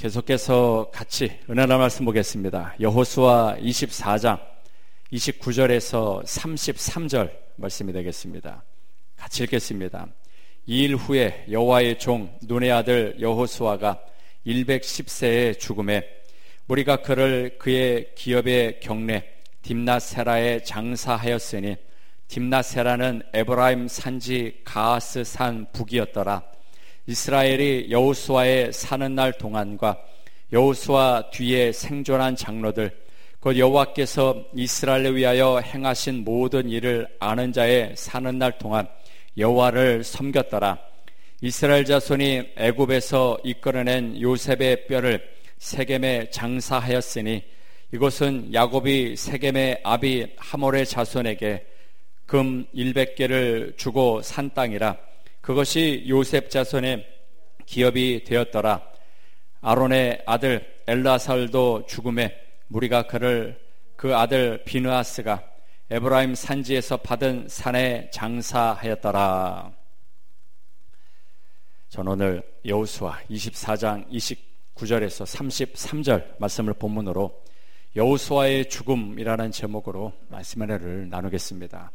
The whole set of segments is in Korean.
계속해서 같이 은혜의 말씀 보겠습니다. 여호수아 24장 29절에서 33절 말씀이 되겠습니다. 같이 읽겠습니다. 이 일 후에 여호와의 종 눈의 아들 여호수아가 110세에 죽음에 무리가 그를 그의 기업의 경내 딥낫세라에 장사하였으니 딥낫세라는 에브라임 산지 가하스 산 북이었더라. 이스라엘이 여호수아의 사는 날 동안과 여호수아 뒤에 생존한 장로들 곧 여호와께서 이스라엘을 위하여 행하신 모든 일을 아는 자의 사는 날 동안 여호와를 섬겼더라. 이스라엘 자손이 애굽에서 이끌어낸 요셉의 뼈를 세겜에 장사하였으니 이곳은 야곱이 세겜의 아비 하몰의 자손에게 금 100개를 주고 산 땅이라. 그것이 요셉 자손의 기업이 되었더라. 아론의 아들 엘라살도 죽음에 무리가 그를 그 아들 비느하스가 에브라임 산지에서 받은 산에 장사하였더라. 저는 오늘 여호수아 24장 29절에서 33절 말씀을 본문으로 여호수아의 죽음이라는 제목으로 말씀의 은혜를 나누겠습니다.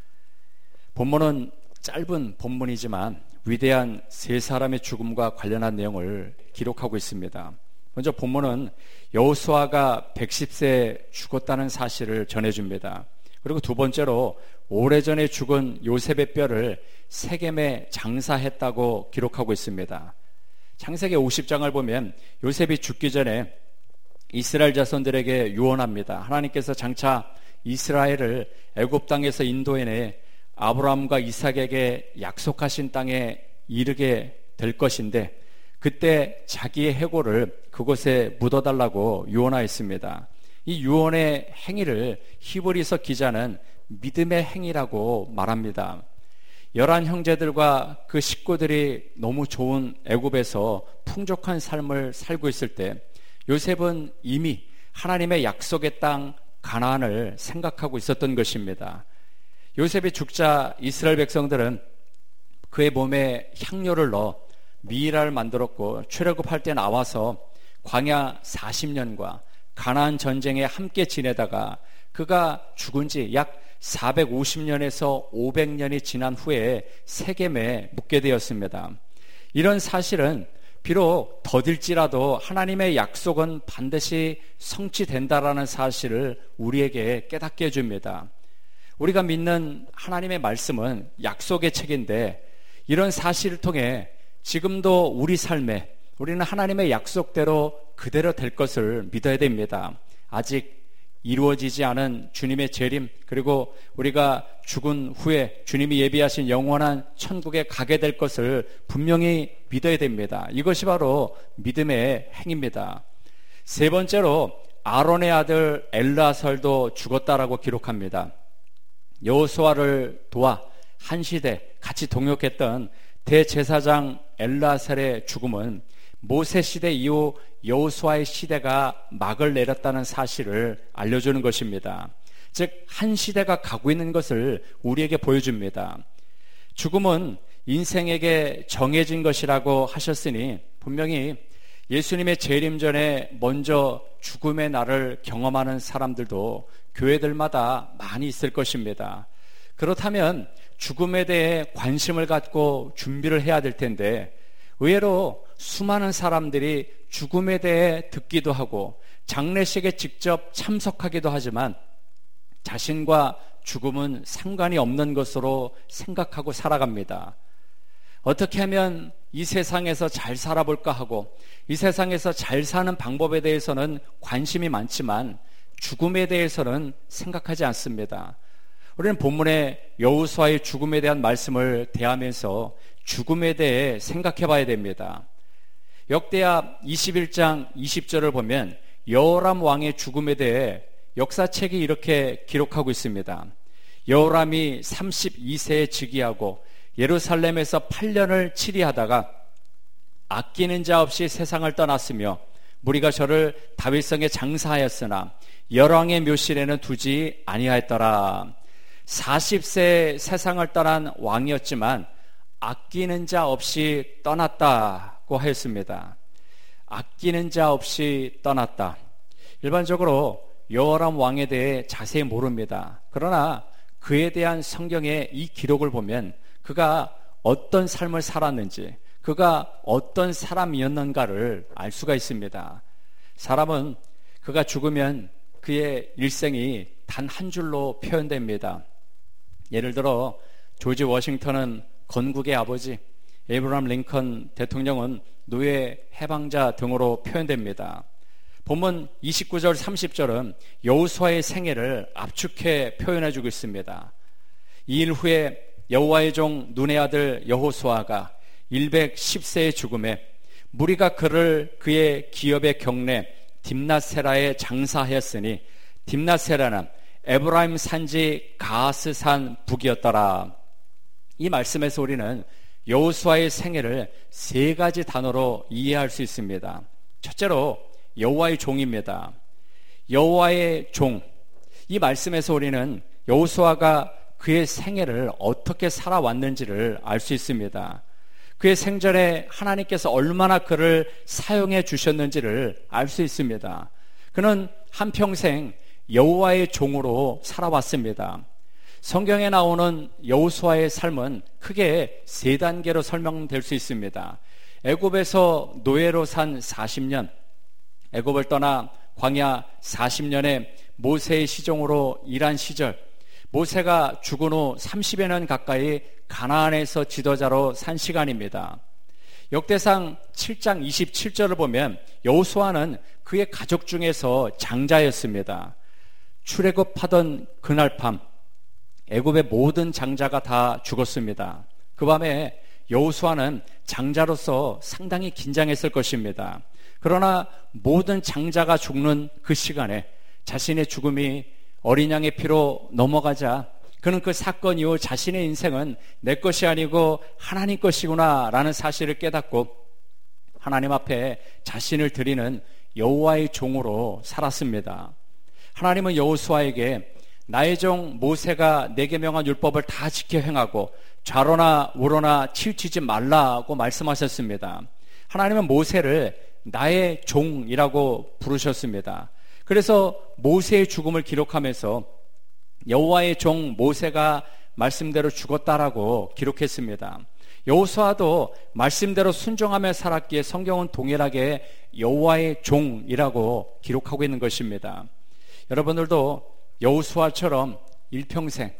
본문은 짧은 본문이지만 위대한 세 사람의 죽음과 관련한 내용을 기록하고 있습니다. 먼저 본문은 여호수아가 110세에 죽었다는 사실을 전해줍니다. 그리고 두 번째로 오래전에 죽은 요셉의 뼈를 세겜에 장사했다고 기록하고 있습니다. 창세기 50장을 보면 요셉이 죽기 전에 이스라엘 자손들에게 유언합니다. 하나님께서 장차 이스라엘을 애굽 땅에서 인도해내 아브라함과 이삭에게 약속하신 땅에 이르게 될 것인데 그때 자기의 해골을 그곳에 묻어달라고 유언하였습니다. 이 유언의 행위를 히브리서 기자는 믿음의 행위라고 말합니다. 11 형제들과 그 식구들이 너무 좋은 애굽에서 풍족한 삶을 살고 있을 때 요셉은 이미 하나님의 약속의 땅 가나안을 생각하고 있었던 것입니다. 요셉이 죽자 이스라엘 백성들은 그의 몸에 향료를 넣어 미이라를 만들었고 출애굽할 때 나와서 광야 40년과 가나안 전쟁에 함께 지내다가 그가 죽은 지 약 450년에서 500년이 지난 후에 세겜에 묻게 되었습니다. 이런 사실은 비록 더딜지라도 하나님의 약속은 반드시 성취된다라는 사실을 우리에게 깨닫게 해줍니다. 우리가 믿는 하나님의 말씀은 약속의 책인데 이런 사실을 통해 지금도 우리 삶에 우리는 하나님의 약속대로 그대로 될 것을 믿어야 됩니다. 아직 이루어지지 않은 주님의 재림 그리고 우리가 죽은 후에 주님이 예비하신 영원한 천국에 가게 될 것을 분명히 믿어야 됩니다. 이것이 바로 믿음의 행위입니다. 세 번째로 아론의 아들 엘라살도 죽었다라고 기록합니다. 여호수아를 도와 한 시대 같이 동역했던 대제사장 엘라살의 죽음은 모세 시대 이후 여호수아의 시대가 막을 내렸다는 사실을 알려주는 것입니다. 즉 한 시대가 가고 있는 것을 우리에게 보여줍니다. 죽음은 인생에게 정해진 것이라고 하셨으니 분명히 예수님의 재림 전에 먼저 죽음의 날을 경험하는 사람들도 교회들마다 많이 있을 것입니다. 그렇다면 죽음에 대해 관심을 갖고 준비를 해야 될 텐데 의외로 수많은 사람들이 죽음에 대해 듣기도 하고 장례식에 직접 참석하기도 하지만 자신과 죽음은 상관이 없는 것으로 생각하고 살아갑니다. 어떻게 하면 이 세상에서 잘 살아볼까 하고 이 세상에서 잘 사는 방법에 대해서는 관심이 많지만 죽음에 대해서는 생각하지 않습니다. 우리는 본문의 여호수아의 죽음에 대한 말씀을 대하면서 죽음에 대해 생각해 봐야 됩니다. 역대하 21장 20절을 보면 여호람 왕의 죽음에 대해 역사책이 이렇게 기록하고 있습니다. 여호람이 32세에 즉위하고 예루살렘에서 8년을 치리하다가 아끼는 자 없이 세상을 떠났으며 무리가 저를 다윗성에 장사하였으나 열왕의 묘실에는 두지 아니하였더라. 40세에 세상을 떠난 왕이었지만 아끼는 자 없이 떠났다고 하였습니다. 아끼는 자 없이 떠났다. 일반적으로 여호람 왕에 대해 자세히 모릅니다. 그러나 그에 대한 성경의 이 기록을 보면 그가 어떤 삶을 살았는지, 그가 어떤 사람이었는가를 알 수가 있습니다. 사람은 그가 죽으면 그의 일생이 단 한 줄로 표현됩니다. 예를 들어 조지 워싱턴은 건국의 아버지, 에이브러함 링컨 대통령은 노예 해방자 등으로 표현됩니다. 본문 29절 30절은 여호수아의 생애를 압축해 표현해주고 있습니다. 이 일 후에 여호와의 종 눈의 아들 여호수아가 110세의 죽음에 무리가 그를 그의 기업의 경내 딥낫세라에 장사하였으니 딥낫세라는 에브라임 산지 가스산 북이었더라. 이 말씀에서 우리는 여호수아의 생애를 세 가지 단어로 이해할 수 있습니다. 첫째로 여호와의 종입니다. 여호와의 종. 이 말씀에서 우리는 여호수아가 그의 생애를 어떻게 살아왔는지를 알 수 있습니다. 그의 생전에 하나님께서 얼마나 그를 사용해 주셨는지를 알 수 있습니다. 그는 한평생 여호와의 종으로 살아왔습니다. 성경에 나오는 여호수아의 삶은 크게 세 단계로 설명될 수 있습니다. 애굽에서 노예로 산 40년, 애굽을 떠나 광야 40년의 모세의 시종으로 일한 시절, 모세가 죽은 후 30여 년 가까이 가나안에서 지도자로 산 시간입니다. 역대상 7장 27절을 보면 여호수아는 그의 가족 중에서 장자였습니다. 출애굽하던 그날 밤 애굽의 모든 장자가 다 죽었습니다. 그 밤에 여호수아는 장자로서 상당히 긴장했을 것입니다. 그러나 모든 장자가 죽는 그 시간에 자신의 죽음이 어린 양의 피로 넘어가자 그는 그 사건 이후 자신의 인생은 내 것이 아니고 하나님 것이구나 라는 사실을 깨닫고 하나님 앞에 자신을 드리는 여호와의 종으로 살았습니다. 하나님은 여호수아에게 나의 종 모세가 내게 명한 율법을 다 지켜 행하고 좌로나 우로나 치우치지 말라고 말씀하셨습니다. 하나님은 모세를 나의 종이라고 부르셨습니다. 그래서 모세의 죽음을 기록하면서 여호와의 종 모세가 말씀대로 죽었다라고 기록했습니다. 여호수아도 말씀대로 순종하며 살았기에 성경은 동일하게 여호와의 종이라고 기록하고 있는 것입니다. 여러분들도 여호수아처럼 일평생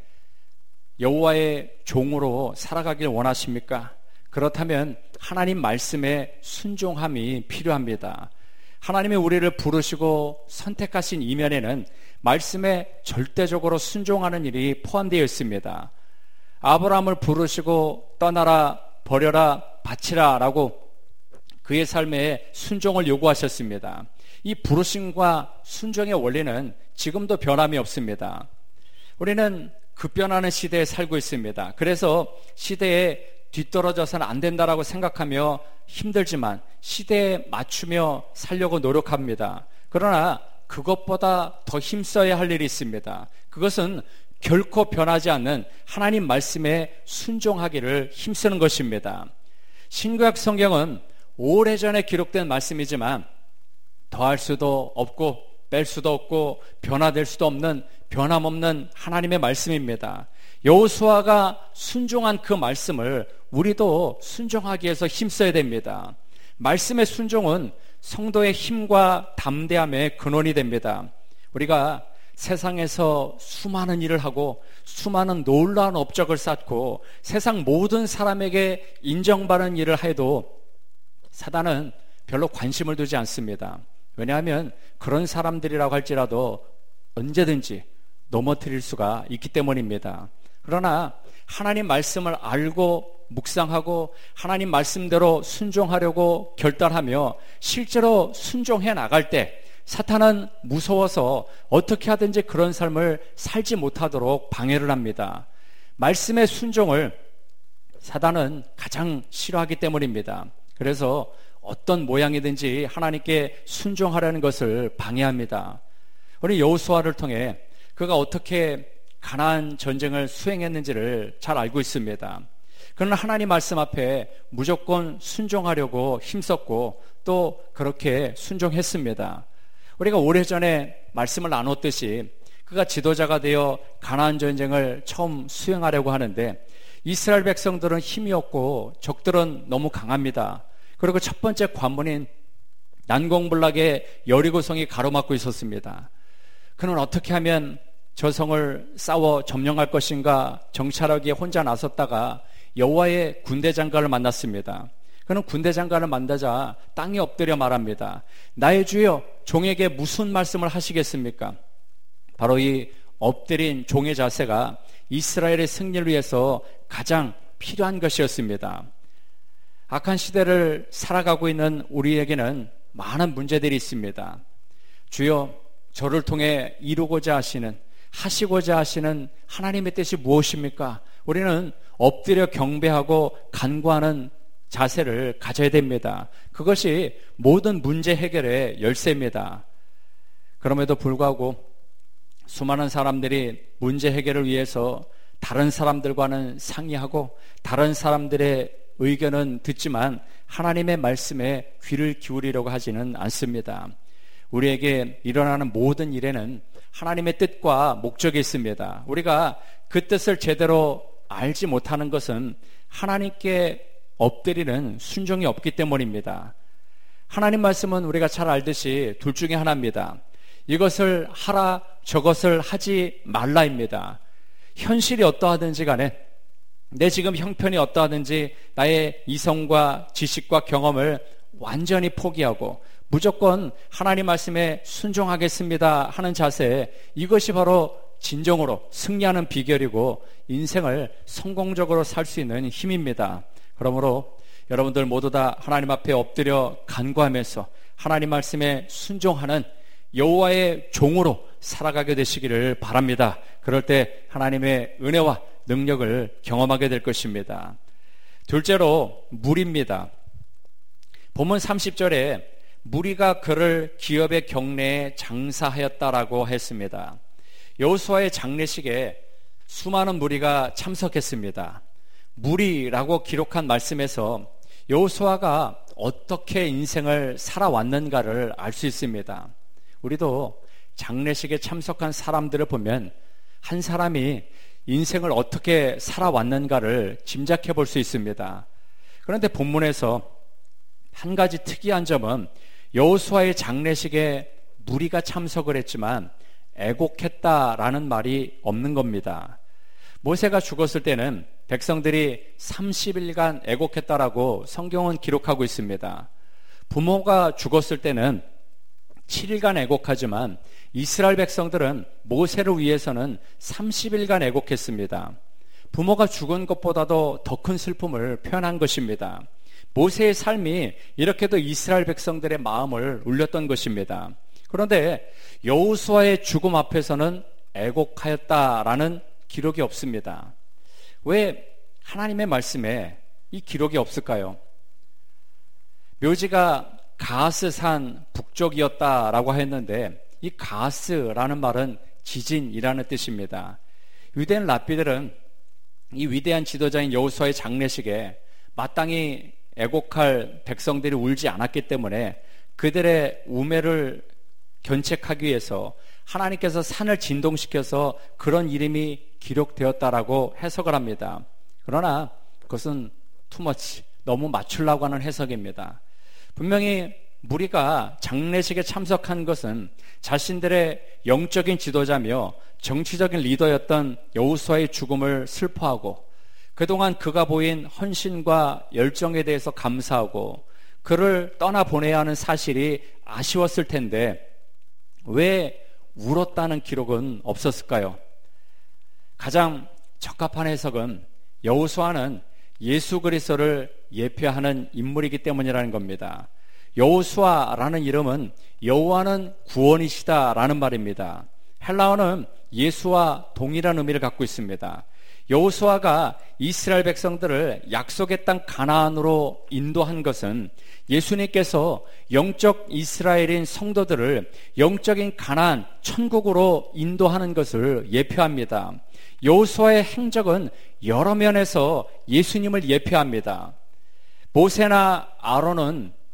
여호와의 종으로 살아가길 원하십니까? 그렇다면 하나님 말씀에 순종함이 필요합니다. 하나님이 우리를 부르시고 선택하신 이면에는 말씀에 절대적으로 순종하는 일이 포함되어 있습니다. 아브라함을 부르시고 떠나라, 버려라, 바치라 라고 그의 삶에 순종을 요구하셨습니다. 이 부르심과 순종의 원리는 지금도 변함이 없습니다. 우리는 급변하는 시대에 살고 있습니다. 그래서 시대에 뒤떨어져서는 안 된다라고 생각하며 힘들지만 시대에 맞추며 살려고 노력합니다. 그러나 그것보다 더 힘써야 할 일이 있습니다. 그것은 결코 변하지 않는 하나님 말씀에 순종하기를 힘쓰는 것입니다. 신구약 성경은 오래전에 기록된 말씀이지만 더할 수도 없고 뺄 수도 없고 변화될 수도 없는 변함없는 하나님의 말씀입니다. 여호수아가 순종한 그 말씀을 우리도 순종하기 위해서 힘써야 됩니다. 말씀의 순종은 성도의 힘과 담대함의 근원이 됩니다. 우리가 세상에서 수많은 일을 하고 수많은 놀라운 업적을 쌓고 세상 모든 사람에게 인정받는 일을 해도 사단은 별로 관심을 두지 않습니다. 왜냐하면 그런 사람들이라고 할지라도 언제든지 넘어뜨릴 수가 있기 때문입니다. 그러나 하나님 말씀을 알고 묵상하고 하나님 말씀대로 순종하려고 결단하며 실제로 순종해 나갈 때 사탄은 무서워서 어떻게 하든지 그런 삶을 살지 못하도록 방해를 합니다. 말씀의 순종을 사단은 가장 싫어하기 때문입니다. 그래서 어떤 모양이든지 하나님께 순종하려는 것을 방해합니다. 우리 여호수아를 통해 그가 어떻게 가나안 전쟁을 수행했는지를 잘 알고 있습니다. 그는 하나님 말씀 앞에 무조건 순종하려고 힘썼고 또 그렇게 순종했습니다. 우리가 오래전에 말씀을 나눴듯이 그가 지도자가 되어 가나안 전쟁을 처음 수행하려고 하는데 이스라엘 백성들은 힘이 없고 적들은 너무 강합니다. 그리고 첫 번째 관문인 난공불락의 여리고성이 가로막고 있었습니다. 그는 어떻게 하면 저 성을 싸워 점령할 것인가 정찰하기에 혼자 나섰다가 여호와의 군대 장관을 만났습니다. 그는 군대 장관을 만나자 땅에 엎드려 말합니다. 나의 주여, 종에게 무슨 말씀을 하시겠습니까? 바로 이 엎드린 종의 자세가 이스라엘의 승리를 위해서 가장 필요한 것이었습니다. 악한 시대를 살아가고 있는 우리에게는 많은 문제들이 있습니다. 주여, 저를 통해 이루고자 하시고자 하시는 하나님의 뜻이 무엇입니까? 우리는 엎드려 경배하고 간구하는 자세를 가져야 됩니다. 그것이 모든 문제 해결의 열쇠입니다. 그럼에도 불구하고 수많은 사람들이 문제 해결을 위해서 다른 사람들과는 상의하고 다른 사람들의 의견은 듣지만 하나님의 말씀에 귀를 기울이려고 하지는 않습니다. 우리에게 일어나는 모든 일에는 하나님의 뜻과 목적이 있습니다. 우리가 그 뜻을 제대로 알지 못하는 것은 하나님께 엎드리는 순종이 없기 때문입니다. 하나님 말씀은 우리가 잘 알듯이 둘 중에 하나입니다. 이것을 하라, 저것을 하지 말라입니다. 현실이 어떠하든지 간에 내 지금 형편이 어떠하든지 나의 이성과 지식과 경험을 완전히 포기하고 무조건 하나님 말씀에 순종하겠습니다 하는 자세, 이것이 바로 진정으로 승리하는 비결이고 인생을 성공적으로 살 수 있는 힘입니다. 그러므로 여러분들 모두 다 하나님 앞에 엎드려 간구하면서 하나님 말씀에 순종하는 여호와의 종으로 살아가게 되시기를 바랍니다. 그럴 때 하나님의 은혜와 능력을 경험하게 될 것입니다. 둘째로 물입니다. 본문 30절에 무리가 그를 기업의 경내에 장사하였다라고 했습니다. 여호수아의 장례식에 수많은 무리가 참석했습니다. 무리라고 기록한 말씀에서 여호수아가 어떻게 인생을 살아왔는가를 알 수 있습니다. 우리도 장례식에 참석한 사람들을 보면 한 사람이 인생을 어떻게 살아왔는가를 짐작해 볼 수 있습니다. 그런데 본문에서 한 가지 특이한 점은 여호수아의 장례식에 무리가 참석을 했지만 애곡했다라는 말이 없는 겁니다. 모세가 죽었을 때는 백성들이 30일간 애곡했다라고 성경은 기록하고 있습니다. 부모가 죽었을 때는 7일간 애곡하지만 이스라엘 백성들은 모세를 위해서는 30일간 애곡했습니다. 부모가 죽은 것보다도 더 큰 슬픔을 표현한 것입니다. 모세의 삶이 이렇게도 이스라엘 백성들의 마음을 울렸던 것입니다. 그런데 여호수아의 죽음 앞에서는 애곡하였다라는 기록이 없습니다. 왜 하나님의 말씀에 이 기록이 없을까요? 묘지가 가스산 북쪽이었다라고 했는데 이 가스라는 말은 지진이라는 뜻입니다. 유대인 랍비들은 이 위대한 지도자인 여호수아의 장례식에 마땅히 애곡할 백성들이 울지 않았기 때문에 그들의 우매를 견책하기 위해서 하나님께서 산을 진동시켜서 그런 이름이 기록되었다라고 해석을 합니다. 그러나 그것은 투머치, 너무 맞추려고 하는 해석입니다. 분명히 무리가 장례식에 참석한 것은 자신들의 영적인 지도자며 정치적인 리더였던 여호수아의 죽음을 슬퍼하고 그동안 그가 보인 헌신과 열정에 대해서 감사하고 그를 떠나보내야 하는 사실이 아쉬웠을 텐데 왜 울었다는 기록은 없었을까요? 가장 적합한 해석은 여호수아는 예수 그리스도를 예표하는 인물이기 때문이라는 겁니다. 여호수아라는 이름은 여호와는 구원이시다라는 말입니다. 헬라어는 예수와 동일한 의미를 갖고 있습니다. 여호수아가 이스라엘 백성들을 약속의 땅 가나안으로 인도한 것은 예수님께서 영적 이스라엘인 성도들을 영적인 가나안 천국으로 인도하는 것을 예표합니다. 여호수아의 행적은 여러 면에서 예수님을 예표합니다. 모세나 아론은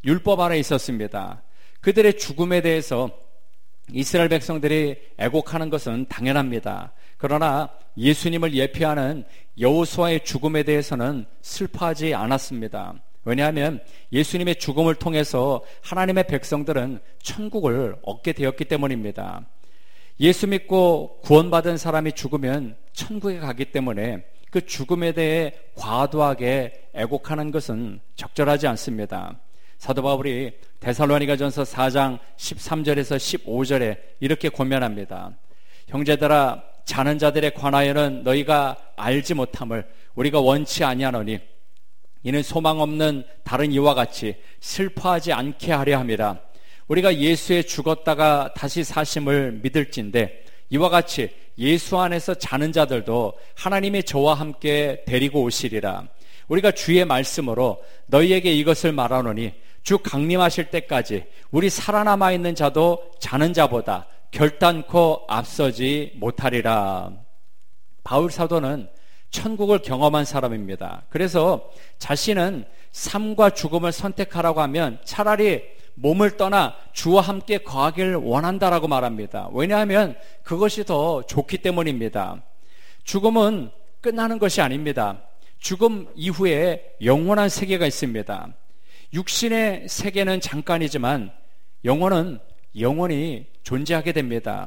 율법 아래 있었습니다. 그들의 죽음에 대해서 이스라엘 백성들이 애곡하는 것은 당연합니다. 그러나 예수님을 예표하는 여호수아의 죽음에 대해서는 슬퍼하지 않았습니다. 왜냐하면 예수님의 죽음을 통해서 하나님의 백성들은 천국을 얻게 되었기 때문입니다. 예수 믿고 구원받은 사람이 죽으면 천국에 가기 때문에 그 죽음에 대해 과도하게 애곡하는 것은 적절하지 않습니다. 사도 바울이 데살로니가전서 4장 13절에서 15절에 이렇게 권면합니다. 형제들아, 자는 자들에 관하여는 너희가 알지 못함을 우리가 원치 아니하노니 이는 소망 없는 다른 이와 같이 슬퍼하지 않게 하려 함이라. 우리가 예수에 죽었다가 다시 사심을 믿을진데 이와 같이 예수 안에서 자는 자들도 하나님이 저와 함께 데리고 오시리라. 우리가 주의 말씀으로 너희에게 이것을 말하노니 주 강림하실 때까지 우리 살아남아 있는 자도 자는 자보다 결단코 앞서지 못하리라. 바울 사도는 천국을 경험한 사람입니다. 그래서 자신은 삶과 죽음을 선택하라고 하면 차라리 몸을 떠나 주와 함께 거하길 원한다라고 말합니다. 왜냐하면 그것이 더 좋기 때문입니다. 죽음은 끝나는 것이 아닙니다. 죽음 이후에 영원한 세계가 있습니다. 육신의 세계는 잠깐이지만 영혼은 영원히 존재하게 됩니다.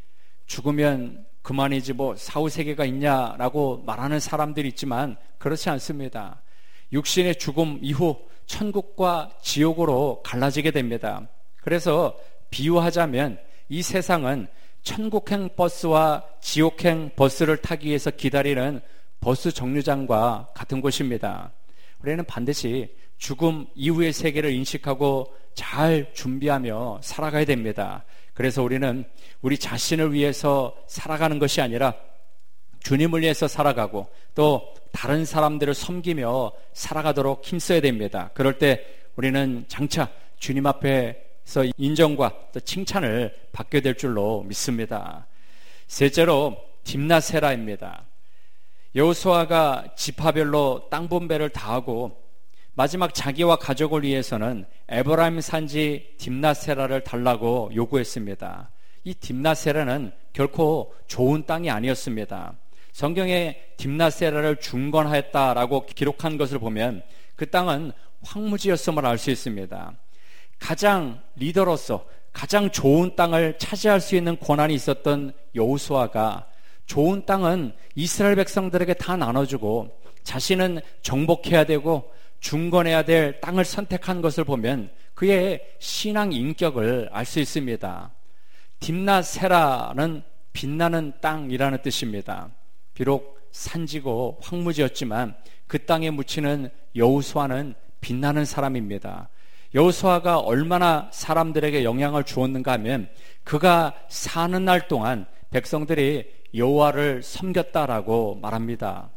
죽으면 그만이지 뭐 사후세계가 있냐라고 말하는 사람들이 있지만 그렇지 않습니다. 육신의 죽음 이후 천국과 지옥으로 갈라지게 됩니다. 그래서 비유하자면 이 세상은 천국행 버스와 지옥행 버스를 타기 위해서 기다리는 버스 정류장과 같은 곳입니다. 우리는 반드시 죽음 이후의 세계를 인식하고 잘 준비하며 살아가야 됩니다. 그래서 우리는 우리 자신을 위해서 살아가는 것이 아니라 주님을 위해서 살아가고 또 다른 사람들을 섬기며 살아가도록 힘써야 됩니다. 그럴 때 우리는 장차 주님 앞에서 인정과 또 칭찬을 받게 될 줄로 믿습니다. 셋째로 딥나세라입니다. 여호수아가 지파별로 땅 분배를 다 하고 마지막 자기와 가족을 위해서는 에브라임 산지 딥나세라를 달라고 요구했습니다. 이 딥나세라는 결코 좋은 땅이 아니었습니다. 성경에 딥나세라를 중건하였다라고 기록한 것을 보면 그 땅은 황무지였음을 알 수 있습니다. 가장 리더로서 가장 좋은 땅을 차지할 수 있는 권한이 있었던 여호수아가 좋은 땅은 이스라엘 백성들에게 다 나눠주고 자신은 정복해야 되고 중건해야 될 땅을 선택한 것을 보면 그의 신앙 인격을 알 수 있습니다. 딥나세라는 빛나는 땅이라는 뜻입니다. 비록 산지고 황무지였지만 그 땅에 묻히는 여호수아는 빛나는 사람입니다. 여호수아가 얼마나 사람들에게 영향을 주었는가 하면 그가 사는 날 동안 백성들이 여호와를 섬겼다라고 말합니다.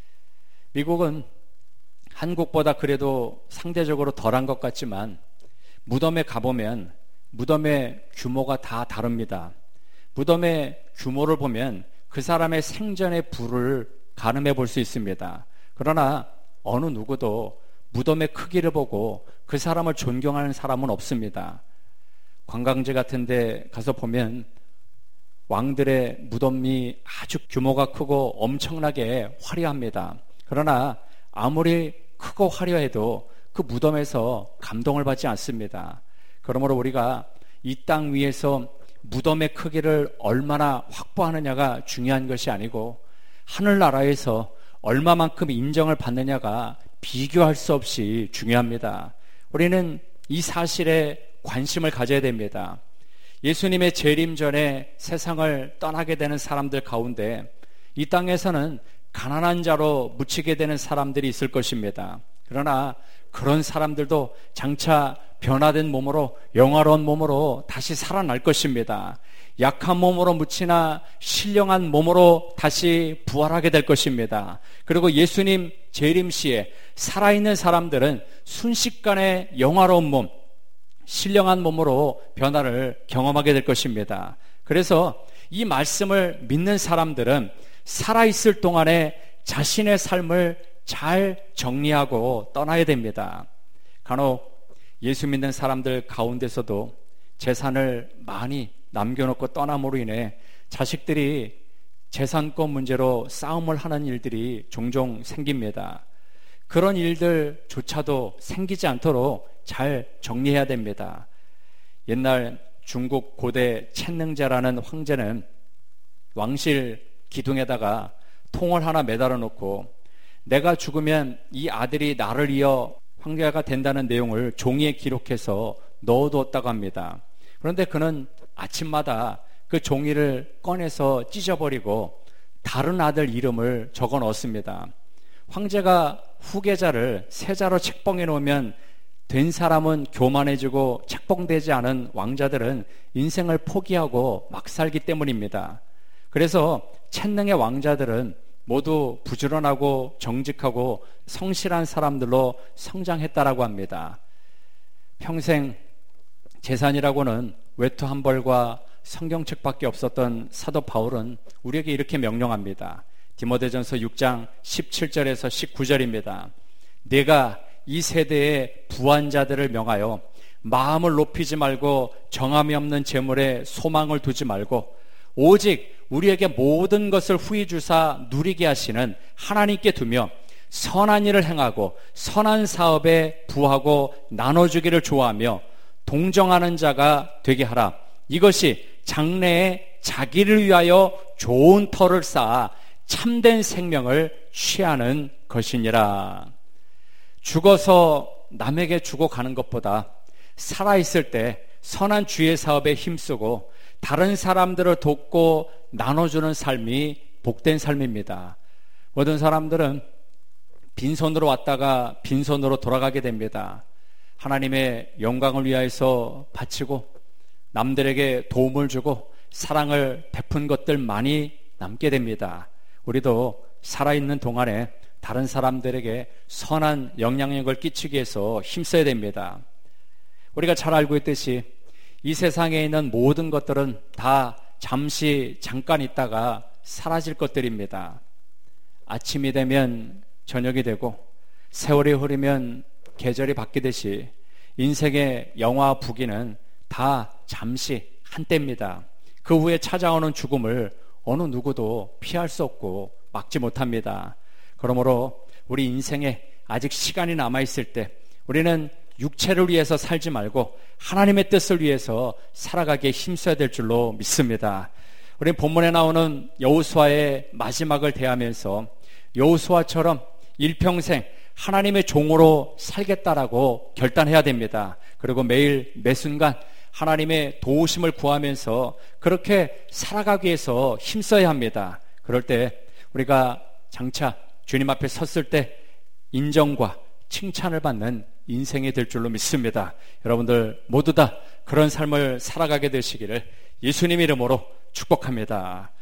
미국은 한국보다 그래도 상대적으로 덜한 것 같지만 무덤에 가보면 무덤의 규모가 다 다릅니다. 무덤의 규모를 보면 그 사람의 생전의 부를 가늠해 볼 수 있습니다. 그러나 어느 누구도 무덤의 크기를 보고 그 사람을 존경하는 사람은 없습니다. 관광지 같은 데 가서 보면 왕들의 무덤이 아주 규모가 크고 엄청나게 화려합니다. 그러나 아무리 크고 화려해도 그 무덤에서 감동을 받지 않습니다. 그러므로 우리가 이 땅 위에서 무덤의 크기를 얼마나 확보하느냐가 중요한 것이 아니고 하늘나라에서 얼마만큼 인정을 받느냐가 비교할 수 없이 중요합니다. 우리는 이 사실에 관심을 가져야 됩니다. 예수님의 재림 전에 세상을 떠나게 되는 사람들 가운데 이 땅에서는 가난한 자로 묻히게 되는 사람들이 있을 것입니다. 그러나 그런 사람들도 장차 변화된 몸으로 영화로운 몸으로 다시 살아날 것입니다. 약한 몸으로 묻히나 신령한 몸으로 다시 부활하게 될 것입니다. 그리고 예수님 재림 시에 살아있는 사람들은 순식간에 영화로운 몸, 신령한 몸으로 변화를 경험하게 될 것입니다. 그래서 이 말씀을 믿는 사람들은 살아있을 동안에 자신의 삶을 잘 정리하고 떠나야 됩니다. 간혹 예수 믿는 사람들 가운데서도 재산을 많이 남겨놓고 떠남으로 인해 자식들이 재산권 문제로 싸움을 하는 일들이 종종 생깁니다. 그런 일들조차도 생기지 않도록 잘 정리해야 됩니다. 옛날 중국 고대 첸능제라는 황제는 왕실 기둥에다가 통을 하나 매달아 놓고 내가 죽으면 이 아들이 나를 이어 황제가 된다는 내용을 종이에 기록해서 넣어두었다고 합니다. 그런데 그는 아침마다 그 종이를 꺼내서 찢어버리고 다른 아들 이름을 적어 넣었습니다. 황제가 후계자를 세자로 책봉해 놓으면 된 사람은 교만해지고 책봉되지 않은 왕자들은 인생을 포기하고 막 살기 때문입니다. 그래서 첸능의 왕자들은 모두 부지런하고 정직하고 성실한 사람들로 성장했다라고 합니다. 평생 재산이라고는 외투 한 벌과 성경책밖에 없었던 사도 바울은 우리에게 이렇게 명령합니다. 디모데전서 6장 17절에서 19절입니다. 내가 이 세대의 부한 자들을 명하여 마음을 높이지 말고 정함이 없는 재물에 소망을 두지 말고 오직 우리에게 모든 것을 후히 주사 누리게 하시는 하나님께 두며 선한 일을 행하고 선한 사업에 부하고 나눠주기를 좋아하며 동정하는 자가 되게 하라. 이것이 장래에 자기를 위하여 좋은 터를 쌓아 참된 생명을 취하는 것이니라. 죽어서 남에게 주고 가는 것보다 살아있을 때 선한 주의 사업에 힘쓰고 다른 사람들을 돕고 나눠주는 삶이 복된 삶입니다. 모든 사람들은 빈손으로 왔다가 빈손으로 돌아가게 됩니다. 하나님의 영광을 위하여서 바치고 남들에게 도움을 주고 사랑을 베푼 것들만이 남게 됩니다. 우리도 살아있는 동안에 다른 사람들에게 선한 영향력을 끼치기 위해서 힘써야 됩니다. 우리가 잘 알고 있듯이 이 세상에 있는 모든 것들은 다 잠시 잠깐 있다가 사라질 것들입니다. 아침이 되면 저녁이 되고 세월이 흐르면 계절이 바뀌듯이 인생의 영화 부기는 다 잠시 한때입니다. 그 후에 찾아오는 죽음을 어느 누구도 피할 수 없고 막지 못합니다. 그러므로 우리 인생에 아직 시간이 남아있을 때 우리는 육체를 위해서 살지 말고 하나님의 뜻을 위해서 살아가기에 힘써야 될 줄로 믿습니다. 우리 본문에 나오는 여호수아의 마지막을 대하면서 여호수아처럼 일평생 하나님의 종으로 살겠다라고 결단해야 됩니다. 그리고 매일 매순간 하나님의 도우심을 구하면서 그렇게 살아가기 위해서 힘써야 합니다. 그럴 때 우리가 장차 주님 앞에 섰을 때 인정과 칭찬을 받는 인생이 될 줄로 믿습니다. 여러분들 모두 다 그런 삶을 살아가게 되시기를 예수님 이름으로 축복합니다.